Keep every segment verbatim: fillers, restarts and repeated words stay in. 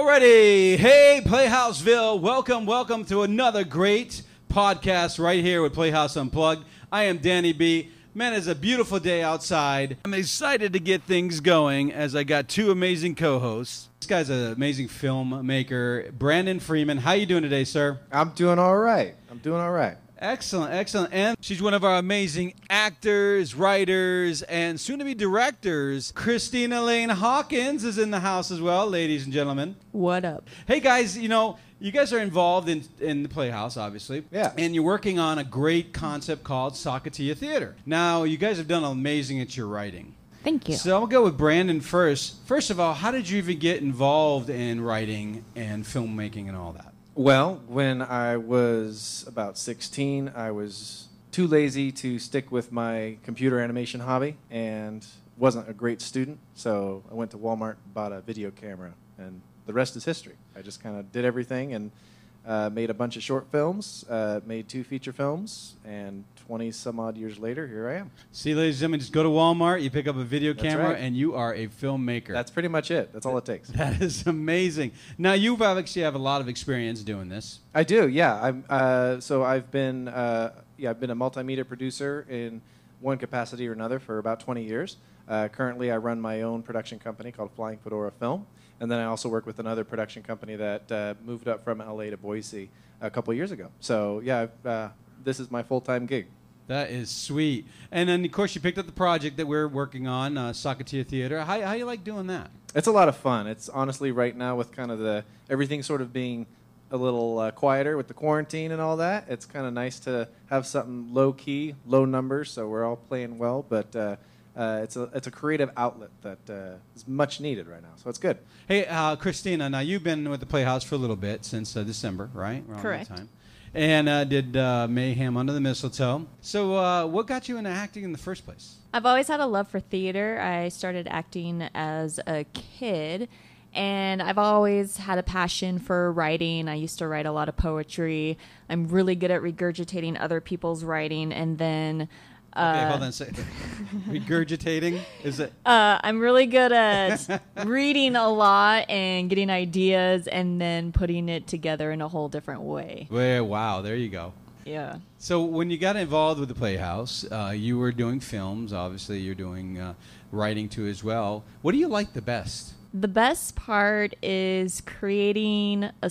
Alrighty, hey Playhouseville, welcome, welcome to another great podcast right here with Playhouse Unplugged. I am Danny B. Man, it's a beautiful day outside. I'm excited to get things going as I got two amazing co-hosts. This guy's an amazing filmmaker, Brandon Freeman. How you doing today, sir? I'm doing all right. I'm doing all right. Excellent, excellent. And she's one of our amazing actors, writers, and soon-to-be directors. Christina Lane Hawkins is in the house as well, ladies and gentlemen. What up? Hey, guys, you know, you guys are involved in, in the Playhouse, obviously. Yeah. And you're working on a great concept called Sockatia Theater. Now, you guys have done amazing at your writing. Thank you. So I'll go with Brandon first. First of all, how did you even get involved in writing and filmmaking and all that? Well, when I was about sixteen, I was too lazy to stick with my computer animation hobby and wasn't a great student. So I went to Walmart, bought a video camera, and the rest is history. I just kind of did everything and uh, made a bunch of short films, uh, made two feature films, and twenty some odd years later, here I am. See, ladies and gentlemen, just go to Walmart, you pick up a video That's camera, right. and you are a filmmaker. That's pretty much it. That's all it takes. That is amazing. Now, you actually have a lot of experience doing this. I do, yeah. I'm uh, so I've been uh, yeah I've been a multimedia producer in one capacity or another for about twenty years. Uh, currently, I run my own production company called Flying Fedora Film, and then I also work with another production company that uh, moved up from L A to Boise a couple of years ago. So yeah, uh, this is my full-time gig. That is sweet. And then, of course, you picked up the project that we're working on, uh, Sockatia Theater. How how you like doing that? It's a lot of fun. It's honestly right now with kind of the everything sort of being a little uh, quieter with the quarantine and all that. It's kind of nice to have something low key, low numbers, so we're all playing well. But uh, uh, it's a it's a creative outlet that uh, is much needed right now. So it's good. Hey, uh, Christina. Now you've been with the Playhouse for a little bit since uh, December, right? Around Correct. That time. And uh, did uh, Mayhem Under the Mistletoe. So uh, what got you into acting in the first place? I've always had a love for theater. I started acting as a kid, and I've always had a passion for writing. I used to write a lot of poetry. I'm really good at regurgitating other people's writing, and then... Uh, okay, hold on a second. Regurgitating? Is it? Uh, I'm really good at reading a lot and getting ideas and then putting it together in a whole different way. Well, wow, there you go. Yeah. So when you got involved with the Playhouse, uh, you were doing films. Obviously, you're doing uh, writing too as well. What do you like the best? The best part is creating a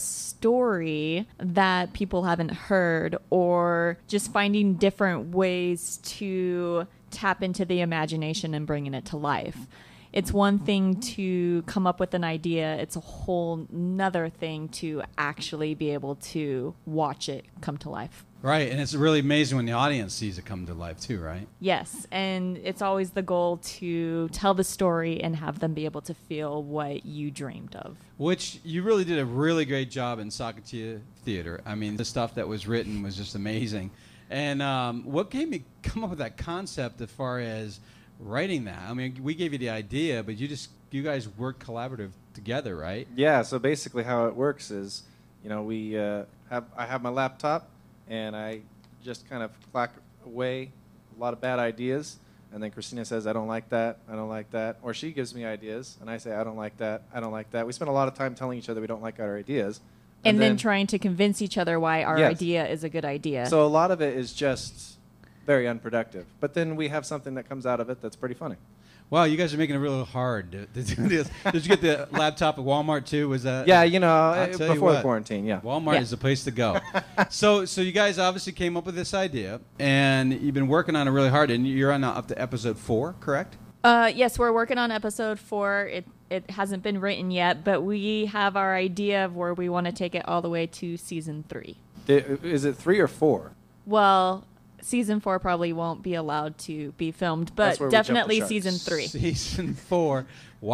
story that people haven't heard, or just finding different ways to tap into the imagination and bringing it to life. It's one thing to come up with an idea. It's a whole nother thing to actually be able to watch it come to life. Right, and it's really amazing when the audience sees it come to life too, right? Yes, and it's always the goal to tell the story and have them be able to feel what you dreamed of. Which you really did a really great job in Sockatia Theater. I mean, the stuff that was written was just amazing. And um, what came you come up with that concept as far as writing that? I mean, we gave you the idea, but you just you guys worked collaborative together, right? Yeah. So basically, how it works is, you know, we uh, have I have my laptop. And I just kind of clack away a lot of bad ideas. And then Christina says, I don't like that, I don't like that. Or she gives me ideas, and I say, I don't like that, I don't like that. We spend a lot of time telling each other we don't like our ideas. And, and then, then trying to convince each other why our yes. idea is a good idea. So a lot of it is just very unproductive. But then we have something that comes out of it that's pretty funny. Wow, you guys are making it real hard to, to do this. Did you get the laptop at Walmart too? Was that? Yeah, you know, I'll uh, tell you before the what, quarantine, yeah. Walmart Yeah. is the place to go. so, so you guys obviously came up with this idea, and you've been working on it really hard, and you're on up to episode four, correct? Uh, yes, we're working on episode four. It it hasn't been written yet, but we have our idea of where we want to take it all the way to season three. Is it three or four? Well, season four probably won't be allowed to be filmed, That's but where we jump the definitely shark. season three. Season four.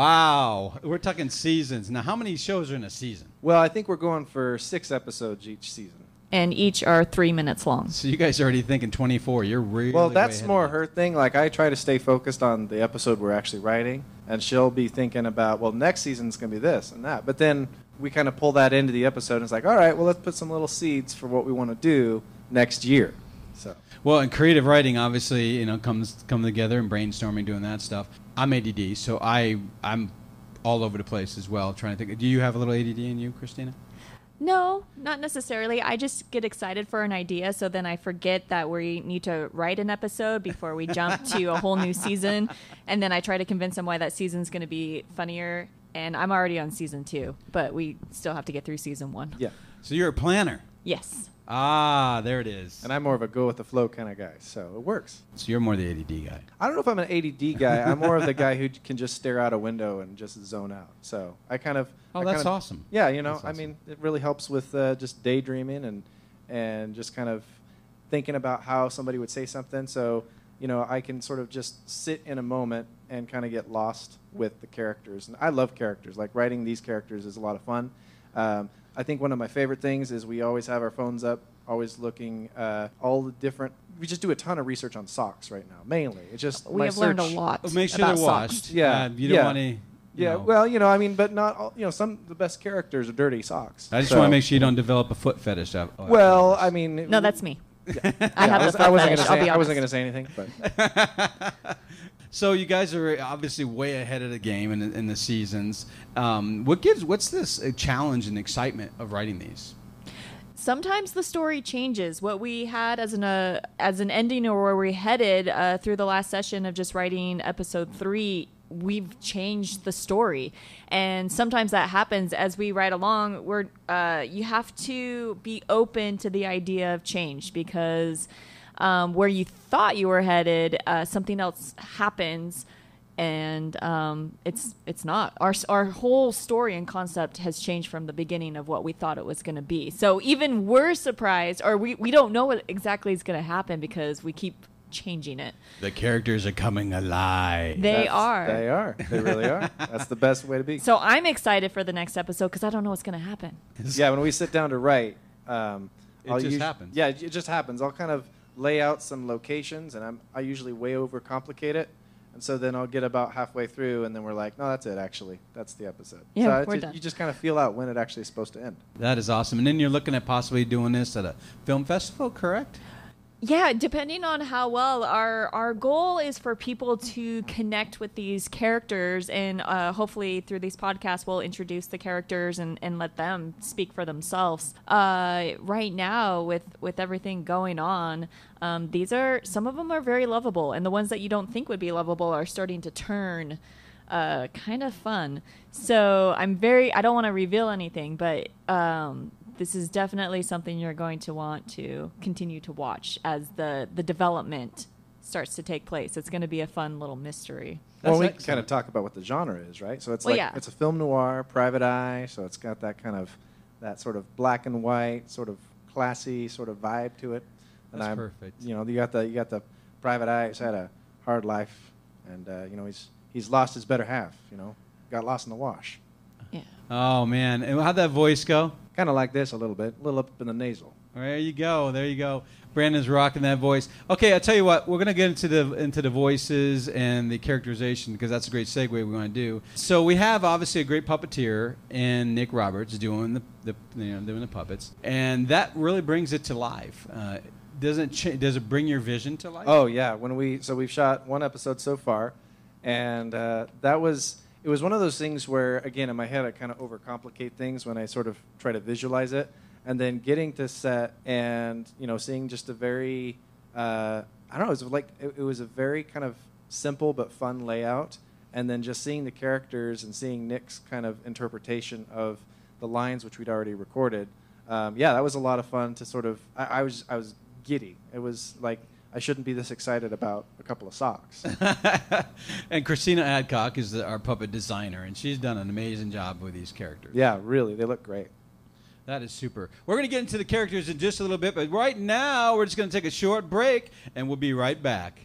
Wow. We're talking seasons. Now, how many shows are in a season? Well, I think we're going for six episodes each season. And each are three minutes long. So you guys are already thinking twenty-four. You're really Well, way that's ahead more of me. her thing. Like, I try to stay focused on the episode we're actually writing, and she'll be thinking about, well, next season's going to be this and that. But then we kind of pull that into the episode, and it's like, all right, well, let's put some little seeds for what we want to do next year. So. Well, and creative writing obviously, you know, comes come together and brainstorming, doing that stuff. I'm A D D, so I I'm all over the place as well. Trying to think, do you have a little A D D in you, Christina? No, not necessarily. I just get excited for an idea, so then I forget that we need to write an episode before we jump to a whole new season, and then I try to convince them why that season's going to be funnier. And I'm already on season two, but we still have to get through season one. Yeah. So you're a planner. Yes. Ah, there it is. And I'm more of a go with the flow kind of guy, so it works. So you're more the A D D guy. I don't know if I'm an A D D guy. I'm more of the guy who can just stare out a window and just zone out. So I kind of. Oh, I that's kind of, awesome. Yeah, you know, That's I awesome. mean, it really helps with uh, just daydreaming and and just kind of thinking about how somebody would say something. So, you know, I can sort of just sit in a moment and kind of get lost with the characters. And I love characters. Like writing these characters is a lot of fun. Um, I think one of my favorite things is we always have our phones up, always looking uh, all the different. We just do a ton of research on socks right now, mainly. It's just We my have learned a search- lot. Well, make sure about they're socks. washed. Yeah, Uh, you don't yeah. want to. Yeah, know. well, you know, I mean, but not all, you know, some of the best characters are dirty socks. I just So- want to make sure you don't develop a foot fetish. Of, oh, Well, afterwards. I mean, No, that's me. Yeah, I I, have was, the I foot wasn't fetish, gonna I'll say. be I wasn't honest. going to say anything, but So you guys are obviously way ahead of the game in, in the seasons. Um, what gives? What's this uh, challenge and excitement of writing these? Sometimes the story changes. What we had as an uh, as an ending or where we headed uh, through the last session of just writing episode three, we've changed the story, and sometimes that happens as we write along. We're uh, you have to be open to the idea of change because um, where you thought you were headed, uh, something else happens. And um, it's it's not. Our our whole story and concept has changed from the beginning of what we thought it was going to be. So even we're surprised, or we, we don't know what exactly is going to happen because we keep changing it. The characters are coming alive. They that's- are. They are. They really are. That's the best way to be. So I'm excited for the next episode because I don't know what's going to happen. Yeah, when we sit down to write, um, It I'll just us- happens. Yeah, it just happens. I'll kind of lay out some locations, and I'm I usually way overcomplicate it. And so then I'll get about halfway through, and then we're like, no, that's it, actually. That's the episode. Yeah, so it's we're just, done. you just kind of feel out when it actually is supposed to end. That is awesome. And then you're looking at possibly doing this at a film festival, correct? Yeah, depending on how well our our goal is for people to connect with these characters, and uh, hopefully through these podcasts we'll introduce the characters and, and let them speak for themselves. Uh, right now, with with everything going on, um, these are some of them are very lovable, and the ones that you don't think would be lovable are starting to turn uh, kind of fun. So I'm very I don't want to reveal anything, but. Um, This is definitely something you're going to want to continue to watch as the, the development starts to take place. It's going to be a fun little mystery. Well, That's we excellent. can kind of talk about what the genre is, right? So it's Well, like yeah. it's a film noir, private eye. So it's got that kind of that sort of black and white, sort of classy sort of vibe to it. And That's I'm, perfect. You know, you got the you got the private eye. He's had a hard life, and uh, you know he's he's lost his better half. You know, got lost in the wash. Yeah. Oh man, and how'd that voice go? Kind of like this a little bit, a little up in the nasal. There you go. There you go. Brandon's rocking that voice. Okay, I'll tell you what. We're gonna get into the into the voices and the characterization because that's a great segue we want to do. So we have obviously a great puppeteer in Nick Roberts doing the, the you know doing the puppets, and that really brings it to life. Uh, doesn't cha- does it bring your vision to life? Oh yeah, when we so we've shot one episode so far, and uh, that was it was one of those things where again in my head I kind of overcomplicate things when I sort of try to visualize it, and then getting to set and you know seeing just a very uh, I don't know it was like it, it was a very kind of simple but fun layout, and then just seeing the characters and seeing Nick's kind of interpretation of the lines which we'd already recorded. Um, yeah, that was a lot of fun to sort of I, I was I was giddy. It was like I shouldn't be this excited about a couple of socks. And Christina Adcock is the, our puppet designer, and she's done an amazing job with these characters. Yeah, really, they look great. That is super. We're going to get into the characters in just a little bit, but right now we're just going to take a short break, and we'll be right back.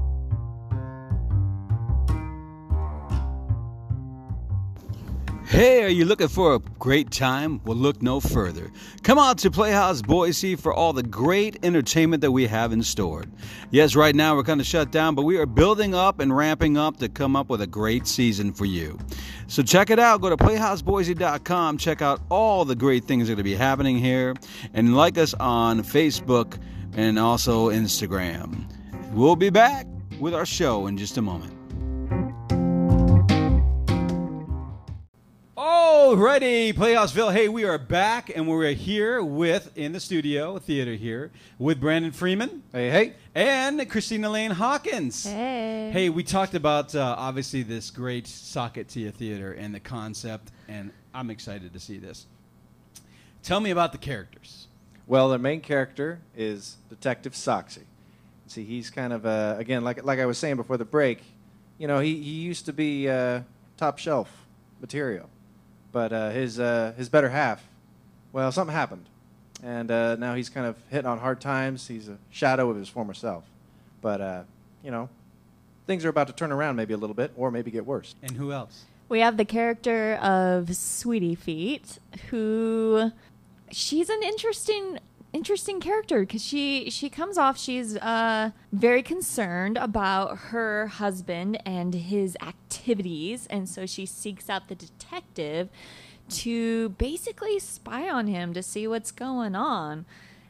Hey, are you looking for a great time? Well, look no further. Come out to Playhouse Boise for all the great entertainment that we have in store. Yes, right now we're kind of shut down, but we are building up and ramping up to come up with a great season for you. So check it out. Go to playhouse boise dot com. Check out all the great things that are going to be happening here. And like us on Facebook and also Instagram. We'll be back with our show in just a moment. Alrighty, Playhouseville. Hey, we are back, and we're here with, in the studio, theater here, with Brandon Freeman. Hey, hey. And Christina Lane Hawkins. Hey. Hey, we talked about, uh, obviously, this great Socketia Theater and the concept, and I'm excited to see this. Tell me about the characters. Well, the main character is Detective Soxy. See, he's kind of, uh, again, like like I was saying before the break, you know, he, he used to be uh, top shelf material. But uh, his uh, his better half, well, something happened. And uh, now he's kind of hitting on hard times. He's a shadow of his former self. But, uh, you know, things are about to turn around maybe a little bit, or maybe get worse. And who else? We have the character of Sweetie Feet, who she's an interesting interesting character because she she comes off she's uh very concerned about her husband and his activities, and so she seeks out the detective to basically spy on him to see what's going on.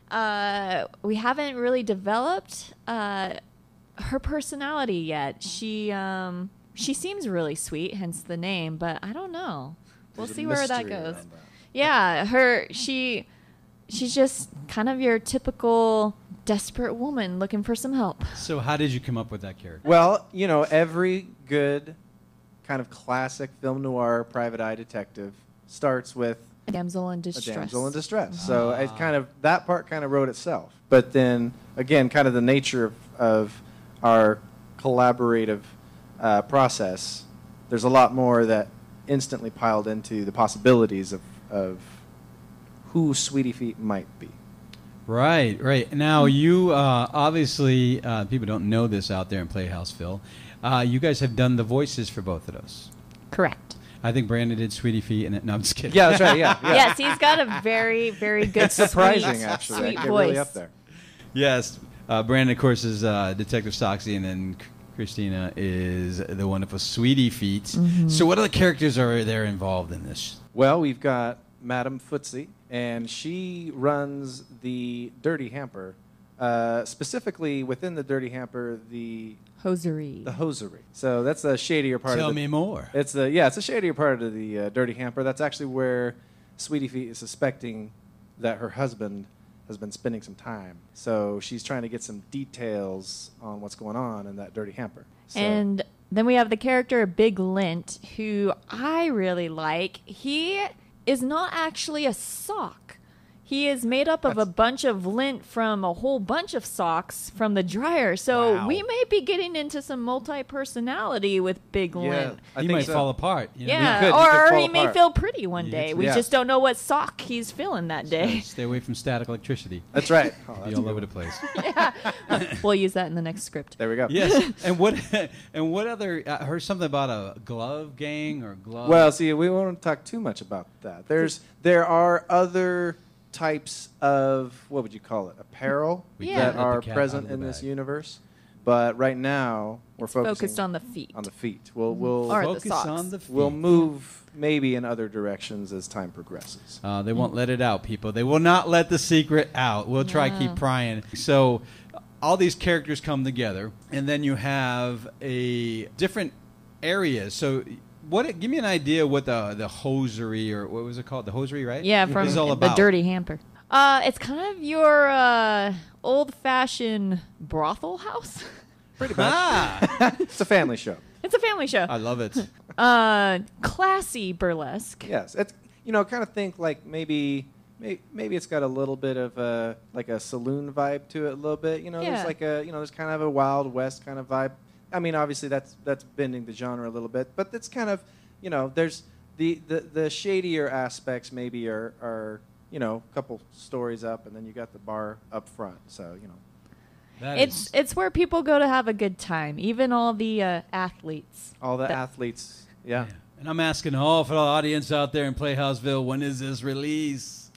Uh, we haven't really developed uh, her personality yet. She um she seems really sweet, hence the name, but I don't know. We'll There's a see where that mystery goes. around that. Yeah, her she she's just kind of your typical desperate woman looking for some help. So how did you come up with that character? Well, you know, every good kind of classic film noir private eye detective starts with A damsel in a distress. damsel in distress. So Ah. it kind of that part kind of wrote itself. But then again, kind of the nature of, of our collaborative uh, process, there's a lot more that instantly piled into the possibilities of, of who Sweetie Feet might be. Right, right. Now, you uh, obviously, uh, people don't know this out there in Playhouseville. Uh, you guys have done the voices for both of those. Correct. I think Brandon did Sweetie Feet, and no, I'm just kidding. Yeah, that's right. Yeah, yeah. Yes, he's got a very, very good, It's surprising, sweet, actually. sweet I get voice. really up there. Yes. Uh, Brandon, of course, is uh, Detective Soxy, and then C- Christina is the wonderful Sweetie Feet. Mm-hmm. So what other characters are there involved in this? Well, we've got Madame Footsie, and she runs the Dirty Hamper. Uh, specifically, within the Dirty Hamper, the Hosiery. the hosiery. So that's a shadier part Tell of the... me more. It's the yeah, it's a shadier part of the uh, Dirty Hamper. That's actually where Sweetie Feet is suspecting that her husband has been spending some time. So she's trying to get some details on what's going on in that Dirty Hamper. So, And then we have the character Big Lint, who I really like. He is not actually a sock. He is made up of a That's- bunch of lint from a whole bunch of socks from the dryer. So Wow. we may be getting into some multi-personality with Big yeah, Lint. I he think might so. fall apart. You know? Yeah, could- he could or fall he may apart. feel pretty one You day. could- We yeah. just don't know what sock he's feeling that day. Stay away from static electricity. That's right. Oh, Be that's all good. over the place. We'll use that in the next script. There we go. Yes. And what? And what other? I heard something about a glove gang or glove. Well, see, we won't talk too much about that. There's there are other types of, what would you call it, apparel We can't that let the are cat out present of the in this bag. universe. But right now we're It's focusing focused on the feet. on the feet. We'll we'll Or the focus socks. on the feet. we'll move maybe in other directions as time progresses. Uh, they won't let it out, people. They will not let the secret out. We'll try No. keep prying. So, uh, all these characters come together, and then you have a different areas. So, what? Give me an idea what the the hosiery or what was it called? The hosiery, right? Yeah, from is all the about. Dirty Hamper. Uh, it's kind of your uh, old-fashioned brothel house. Pretty much. Ah, It's a family show. It's a family show. I love it. Uh, classy burlesque. Yes, it's you know kind of think like maybe may- maybe it's got a little bit of a like a saloon vibe to it a little bit. You know, Yeah. there's like a you know there's kind of a Wild West kind of vibe. I mean, obviously that's that's bending the genre a little bit, but it's kind of you know there's the the, the shadier aspects maybe are are you know a couple stories up, and then you got the bar up front. So you know. That It's is- it's where people go to have a good time. Even all the uh, athletes. All the That- athletes, yeah. And I'm asking all for the audience out there in Playhouseville, when is this release?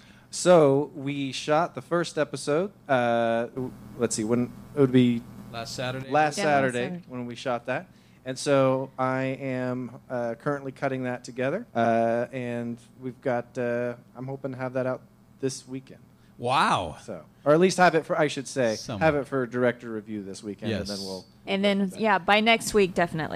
So we shot the first episode. Uh, w- let's see, when it would be Last Saturday. last Yeah, last Saturday Saturday. when we shot that. And so I am uh, currently cutting that together, uh, and we've got. Uh, I'm hoping to have that out this weekend. Wow. So, or at least have it for. I should say, Somewhat. have it for director review this weekend, Yes. and then we'll. And then, yeah, by next week, definitely.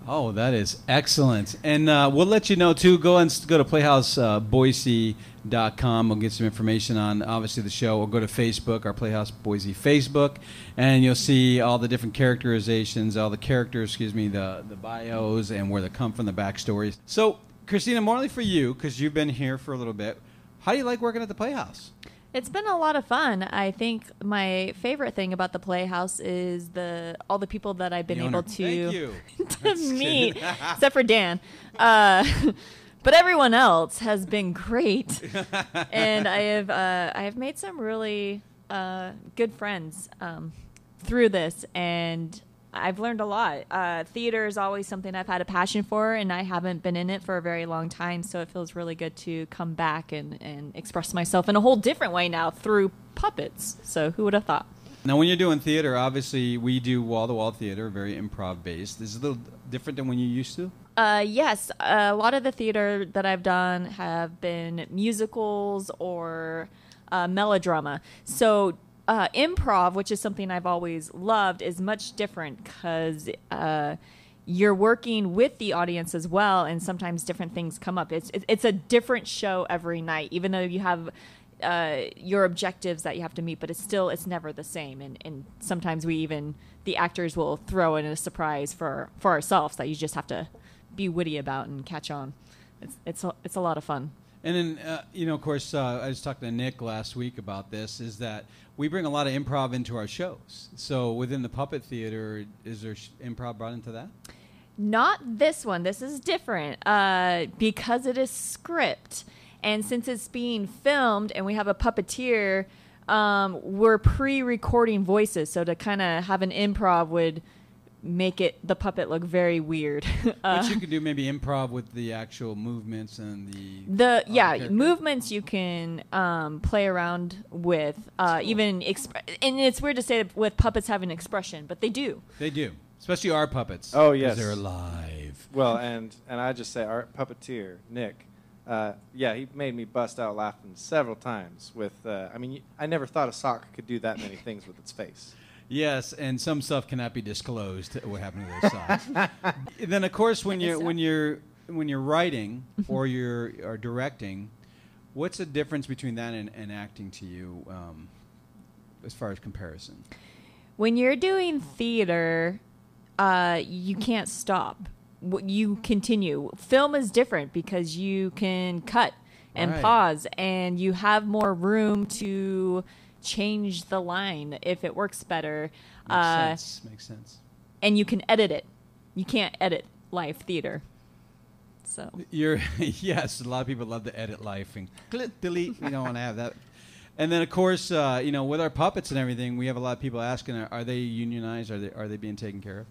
Oh, that is excellent. And uh, we'll let you know, too. Go and go to playhouse boise dot com. We'll get some information on, obviously, the show. Or go to Facebook, our Playhouse Boise Facebook, and you'll see all the different characterizations, all the characters, excuse me, the, the bios, and where they come from, the backstories. So, Christina, more for you, because you've been here for a little bit. How do you like working at the Playhouse? It's been a lot of fun. I think my favorite thing about the Playhouse is the all the people that I've been The able owner. to Thank to That's meet, good. except for Dan. Uh, but everyone else has been great, and I have uh, I have made some really uh, good friends um, through this, and I've learned a lot. Uh, theater is always something I've had a passion for, and I haven't been in it for a very long time, so it feels really good to come back and, and express myself in a whole different way now through puppets. So who would have thought? Now, when you're doing theater, obviously, we do wall-to-wall theater, very improv-based. Is it a little different than when you used to? Uh, yes, a lot of the theater that I've done have been musicals or uh, melodrama. So uh, improv, which is something I've always loved, is much different because uh, you're working with the audience as well, and sometimes different things come up. It's it's a different show every night, even though you have uh, your objectives that you have to meet, but it's still it's never the same. And, and sometimes we even the actors will throw in a surprise for for ourselves that you just have to be witty about and catch on. It's it's a, it's a lot of fun. And then, uh, you know, of course, uh, I was talking to Nick last week about this, is that we bring a lot of improv into our shows. So within the puppet theater, is there sh- improv brought into that? Not this one. This is different uh, because it is script. And since it's being filmed and we have a puppeteer, um, we're pre-recording voices. So to kind of have an improv would make it the puppet look very weird. uh, But you could do maybe improv with the actual movements and the... The yeah character. movements you can um, play around with, uh, cool. even exp- and it's weird to say that with puppets having expression, but they do. They do. Especially our puppets. Oh, 'cause yes. they're alive. Well, and and I just say our puppeteer Nick, uh, yeah, he made me bust out laughing several times. With uh, I mean, I never thought a sock could do that many things with its face. Yes, and some stuff cannot be disclosed. What happened to those socks? Then, of course, when you're when you're when you're writing or you're or directing, what's the difference between that and, and acting to you, um, as far as comparison? When you're doing theater, uh, you can't stop. W- You continue. Film is different because you can cut and Right. pause, and you have more room to change the line if it works better. Makes Uh, sense. Makes sense. and you can edit it. You can't edit live theater. So You're yes. A lot of people love to edit life and click, delete. We don't want to have that. And then, of course, uh, you know, with our puppets and everything, we have a lot of people asking, are, are they unionized? Are they are they being taken care of?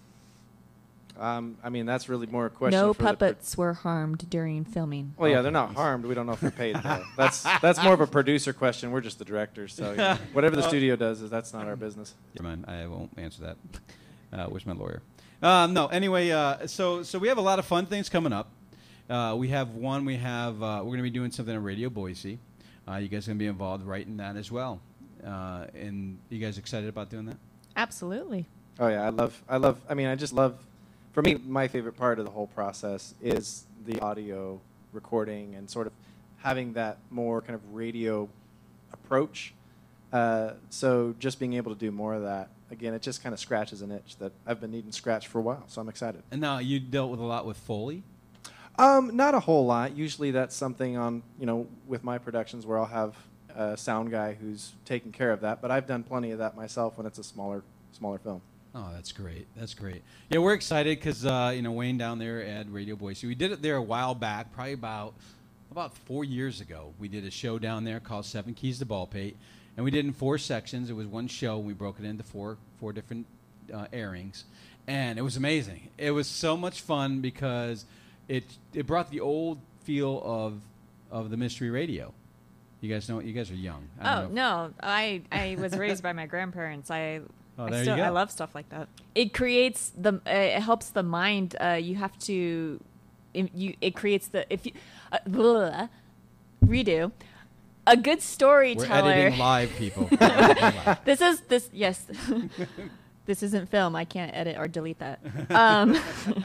Um, I mean, that's really more a question. no for the pro- puppets were harmed during filming. Well, yeah, Okay. they're not harmed. We don't know if they're paid though. That's that's more of a producer question. We're just the directors, so you know, whatever the studio does is that's not our business. Never mind. I won't answer that. Uh, where's my lawyer? Um, no. Anyway, uh, so so we have a lot of fun things coming up. Uh, we have one. We have. Uh, we're going to be doing something at Radio Boise. Uh, you guys are going to be involved right in that as well. Uh, and you guys excited about doing that? Absolutely. Oh yeah, I love I love. I mean, I just love. For me, my favorite part of the whole process is the audio recording and sort of having that more kind of radio approach. Uh, so just being able to do more of that, again, it just kind of scratches an itch that I've been needing scratched for a while. So I'm excited. And now you dealt with a lot with Foley. Um, not a whole lot. Usually that's something on, you know, with my productions where I'll have a sound guy who's taking care of that. But I've done plenty of that myself when it's a smaller, smaller film. Oh, that's great. That's great. Yeah, we're excited because, uh, you know, Wayne down there at Radio Boise, we did it there a while back, probably about about four years ago. We did a show down there called Seven Keys to Ballpate, and we did it in four sections. It was one show. We broke it into four four different uh, airings, and it was amazing. It was so much fun because it it brought the old feel of of the mystery radio. You guys know, you guys are young. I Oh don't know. no, I I was raised by my grandparents. I Oh, I there you still go. I love stuff like that. It creates the uh, it helps the mind. Uh, you have to it, you it creates the if you uh, blah, redo a good We're storyteller. editing live, people. This is this yes. this isn't film. I can't edit or delete that. Um,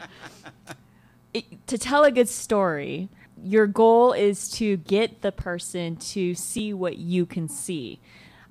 it, to tell a good story, your goal is to get the person to see what you can see.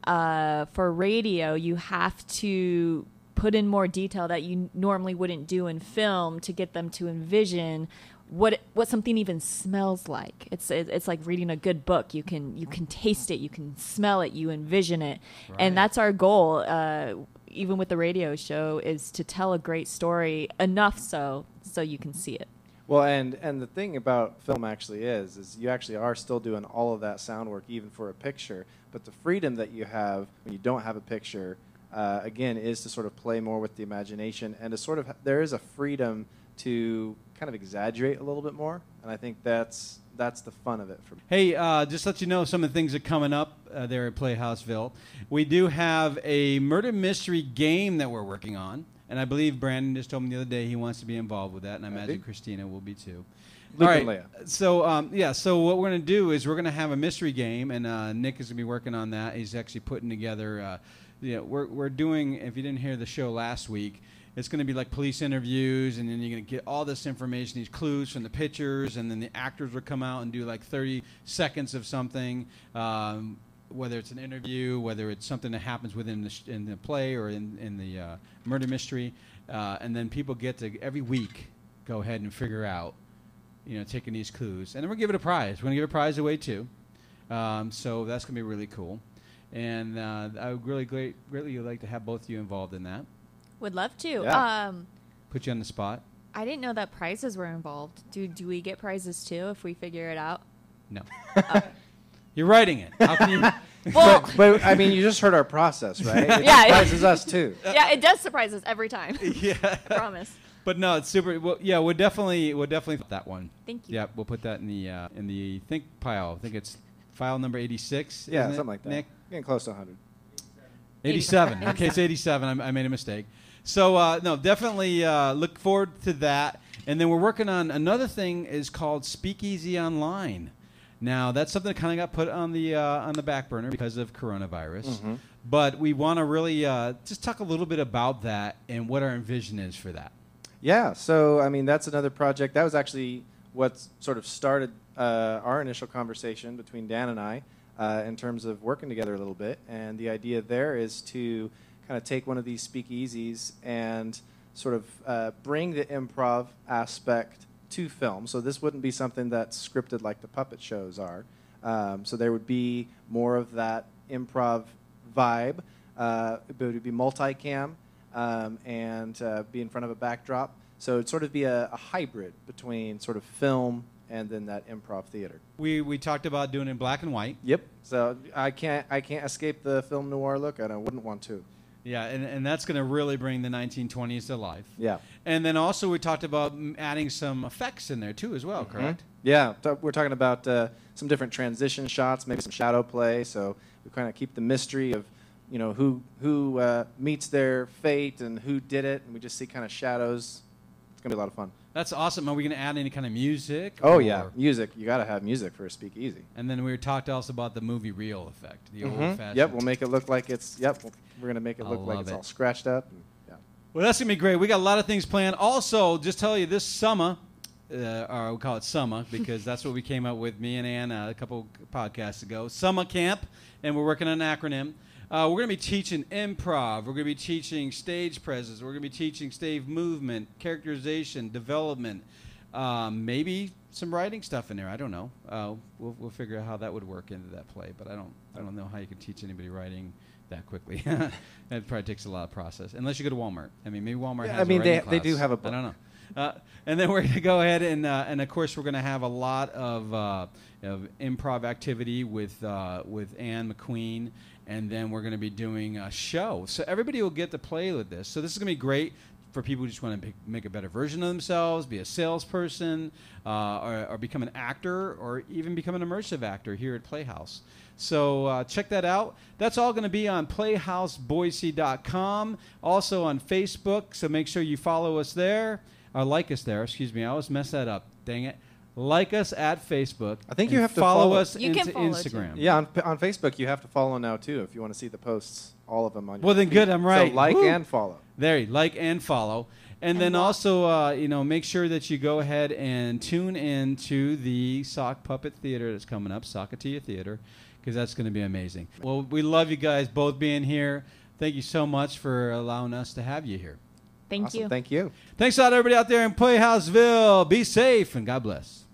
Uh, for radio, you have to put in more detail that you normally wouldn't do in film to get them to envision what what something even smells like. It's it's like reading a good book. You can you can taste it, you can smell it, you envision it, right. And that's our goal. Uh, even with the radio show, is to tell a great story enough so so you can see it. Well, and and the thing about film actually is is you actually are still doing all of that sound work even for a picture, but the freedom that you have when you don't have a picture, uh, again, is to sort of play more with the imagination and to sort of ha- there is a freedom to kind of exaggerate a little bit more, and I think that's that's the fun of it for me. Hey, uh, just let you know some of the things that are coming up uh, there at Playhouseville. We do have a murder mystery game that we're working on, and I believe Brandon just told me the other day he wants to be involved with that, and I, I imagine do. Christina will be too. Luke All and right, Leia. so um, yeah, so what we're going to do is we're going to have a mystery game, and uh, Nick is going to be working on that. He's actually putting together, uh, you know, we're we're doing. If you didn't hear the show last week, it's going to be like police interviews, and then you're going to get all this information, these clues from the pictures, and then the actors will come out and do like thirty seconds of something, um, whether it's an interview, whether it's something that happens within the, sh- in the play or in, in the uh, murder mystery, uh, and then people get to every week go ahead and figure out, you know, taking these clues, and then we'll give it a prize. We're going to give a prize away too, um, so that's going to be really cool, and uh, I would really great, really like to have both of you involved in that. Would love to. Yeah. Um, Put you on the spot. I didn't know that prizes were involved. Do do we get prizes too if we figure it out? No. Uh, You're writing it. How can you? Well, but, but I mean, you just heard our process, right? It Yeah. surprises us too. yeah, it does surprise us every time. Yeah. I promise. But no, it's super. Well, yeah, we'll definitely, we'll definitely put that one. Thank you. Yeah, we'll put that in the uh, in the think pile. I think it's file number eighty-six. Yeah, isn't something it, like that. Nick, Getting close to one hundred. eighty-seven. Okay, it's eighty-seven. I, I made a mistake. So uh, no, definitely uh, look forward to that. And then we're working on another thing is called Speakeasy Online. Now that's something that kind of got put on the uh, on the back burner because of coronavirus. Mm-hmm. But we want to really uh, just talk a little bit about that and what our vision is for that. Yeah, so I mean that's another project. That was actually what sort of started uh, our initial conversation between Dan and I uh, in terms of working together a little bit. And the idea there is to kind of take one of these speakeasies and sort of uh, bring the improv aspect to film. So this wouldn't be something that's scripted like the puppet shows are. Um, so there would be more of that improv vibe. Uh, it would be multicam um, and uh, be in front of a backdrop. So it'd sort of be a, a hybrid between sort of film and then that improv theater. We we talked about doing it in black and white. Yep. So I can't I can't escape the film noir look, and I wouldn't want to. Yeah, and, and that's going to really bring the nineteen twenties to life. Yeah. And then also we talked about m- adding some effects in there too as well, Mm-hmm. correct? Yeah, t- we're talking about uh, some different transition shots, maybe some shadow play. So we kind of keep the mystery of, you know, who who uh, meets their fate and who did it, and we just see kind of shadows. It's gonna be a lot of fun. That's awesome. Are we going to add any kind of music? Oh or- yeah, music. You got to have music for a speakeasy. And then we talked also about the movie reel effect, the Mhm. old-fashioned. Yep, we'll make it look like it's. Yep, we're gonna make it I look like love it's it. all scratched up. And, yeah. Well, that's going to be great. We got a lot of things planned. Also, just tell you this summer, uh, or we call it summer because that's what we came up with, me and Ann, uh, a couple podcasts ago. Summer camp, and we're working on an acronym. Uh, we're going to be teaching improv. We're going to be teaching stage presence. We're going to be teaching stage movement, characterization, development, um, maybe some writing stuff in there. I don't know. Uh, we'll, we'll figure out how that would work into that play. But I don't. I don't know how you can teach anybody writing that quickly. That probably takes a lot of process, unless you go to Walmart. I mean, maybe Walmart Yeah, has. I mean, a they- writing they class. do have a book. I don't know. Uh, and then we're going to go ahead and, uh, and of course, we're going to have a lot of, uh, of improv activity with uh, with Ann McQueen, and then we're going to be doing a show. So everybody will get to play with this. So this is going to be great for people who just want to make a better version of themselves, be a salesperson, uh, or, or become an actor, or even become an immersive actor here at Playhouse. So uh, check that out. That's all going to be on playhouse boise dot com, also on Facebook, so make sure you follow us there, or like us there, excuse me. I always mess that up, dang it. Like us at Facebook. I think you and have to follow, follow- us You can into follow, Instagram. too. Yeah, on, on Facebook you have to follow now too if you want to see the posts, all of them on. Well, your then good, feed. I'm right. So like Woo. and follow. There, like and follow. And, And then walk. also, uh, you know, make sure that you go ahead and tune in to the Sock Puppet Theater that's coming up, Sockatia Theater, because that's going to be amazing. Well, we love you guys both being here. Thank you so much for allowing us to have you here. Thank Awesome. you. Thank you. Thanks a lot, everybody out there in Playhouseville. Be safe, and God bless.